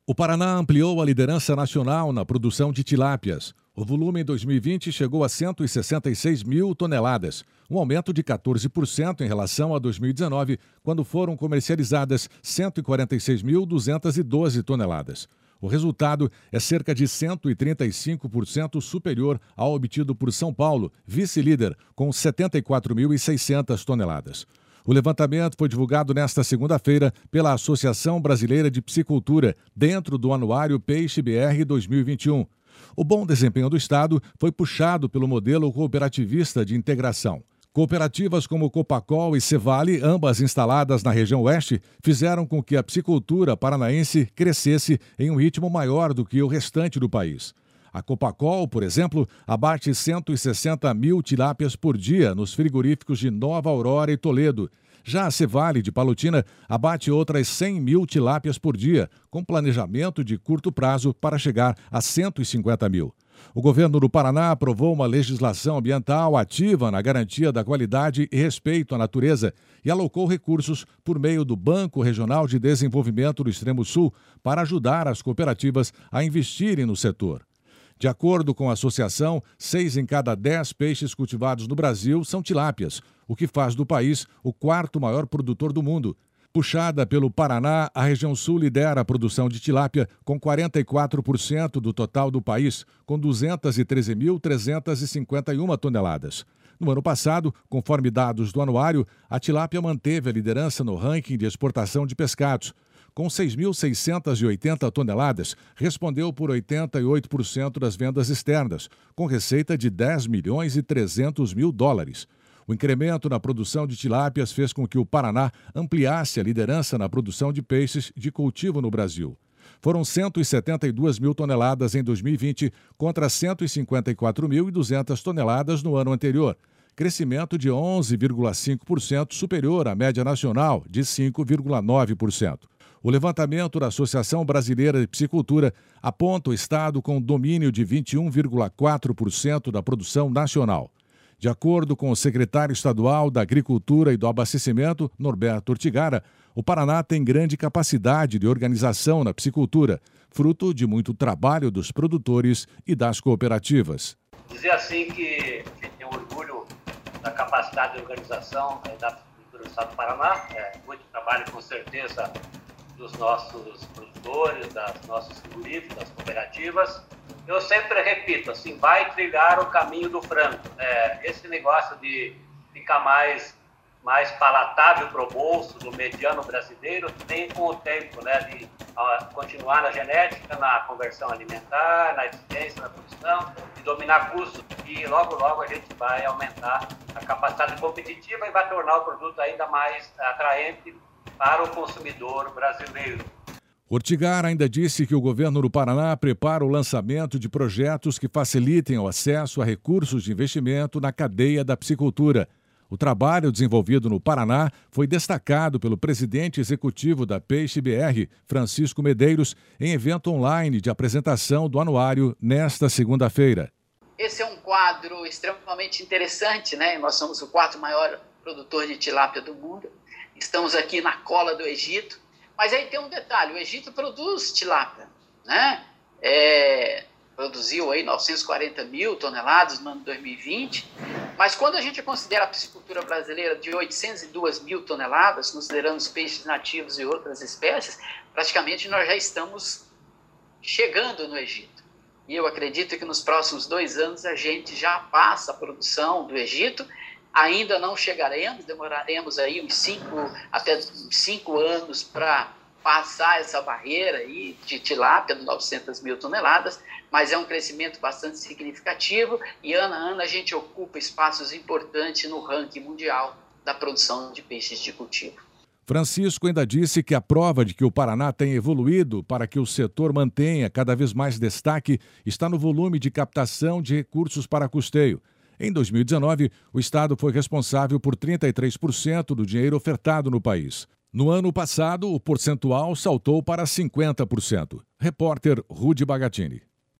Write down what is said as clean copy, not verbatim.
O Paraná ampliou a liderança nacional na produção de tilápias. O volume em 2020 chegou a 166 mil toneladas, um aumento de 14% em relação a 2019, quando foram comercializadas 146.212 toneladas. O resultado é cerca de 135% superior ao obtido por São Paulo, vice-líder, com 74.600 toneladas. O levantamento foi divulgado nesta segunda-feira pela Associação Brasileira de Piscicultura, dentro do Anuário Peixe-BR 2021. O bom desempenho do Estado foi puxado pelo modelo cooperativista de integração. Cooperativas como Copacol e Cevale, ambas instaladas na região oeste, fizeram com que a piscicultura paranaense crescesse em um ritmo maior do que o restante do país. A Copacol, por exemplo, abate 160 mil tilápias por dia nos frigoríficos de Nova Aurora e Toledo. Já a Cevale, de Palotina, abate outras 100 mil tilápias por dia, com planejamento de curto prazo para chegar a 150 mil. O governo do Paraná aprovou uma legislação ambiental ativa na garantia da qualidade e respeito à natureza e alocou recursos por meio do Banco Regional de Desenvolvimento do Extremo Sul para ajudar as cooperativas a investirem no setor. De acordo com a associação, 6 em cada 10 peixes cultivados no Brasil são tilápias, o que faz do país o quarto maior produtor do mundo. Puxada pelo Paraná, a região sul lidera a produção de tilápia com 44% do total do país, com 213.351 toneladas. No ano passado, conforme dados do anuário, a tilápia manteve a liderança no ranking de exportação de pescados. Com 6.680 toneladas, respondeu por 88% das vendas externas, com receita de 10 milhões e 300 mil dólares. O incremento na produção de tilápias fez com que o Paraná ampliasse a liderança na produção de peixes de cultivo no Brasil. Foram 172 mil toneladas em 2020 contra 154.200 toneladas no ano anterior, crescimento de 11,5% superior à média nacional de 5,9%. O levantamento da Associação Brasileira de Piscicultura aponta o estado com domínio de 21,4% da produção nacional. De acordo com o secretário estadual da Agricultura e do Abastecimento, Norberto Ortigara, o Paraná tem grande capacidade de organização na piscicultura, fruto de muito trabalho dos produtores e das cooperativas. Dizer assim que a gente tem orgulho da capacidade de organização da piscicultura do estado do Paraná, muito trabalho com certeza dos nossos produtores, das nossas frigoríficos, das cooperativas. Eu sempre repito, assim, vai trilhar o caminho do frango. Esse negócio de ficar mais palatável para o bolso do mediano brasileiro vem com o tempo, né, de continuar na genética, na conversão alimentar, na eficiência, na produção, de dominar custos, e logo a gente vai aumentar a capacidade competitiva e vai tornar o produto ainda mais atraente para o consumidor brasileiro. Ortigara ainda disse que o governo do Paraná prepara o lançamento de projetos que facilitem o acesso a recursos de investimento na cadeia da piscicultura. O trabalho desenvolvido no Paraná foi destacado pelo presidente executivo da Peixe-BR, Francisco Medeiros, em evento online de apresentação do anuário nesta segunda-feira. Esse é um quadro extremamente interessante, né? Nós somos o quarto maior produtor de tilápia do mundo. Estamos aqui na cola do Egito, mas aí tem um detalhe, o Egito produz tilápia, né? Produziu aí 940 mil toneladas no ano 2020, mas quando a gente considera a piscicultura brasileira de 802 mil toneladas, considerando os peixes nativos e outras espécies, praticamente nós já estamos chegando no Egito. E eu acredito que nos próximos 2 anos a gente já passa a produção do Egito. Ainda não chegaremos, demoraremos aí até 5 anos para passar essa barreira aí de tilápia de 900 mil toneladas, mas é um crescimento bastante significativo e ano a ano a gente ocupa espaços importantes no ranking mundial da produção de peixes de cultivo. Francisco ainda disse que a prova de que o Paraná tem evoluído para que o setor mantenha cada vez mais destaque está no volume de captação de recursos para custeio. Em 2019, o Estado foi responsável por 33% do dinheiro ofertado no país. No ano passado, o percentual saltou para 50%. Repórter Rudy Bagatini.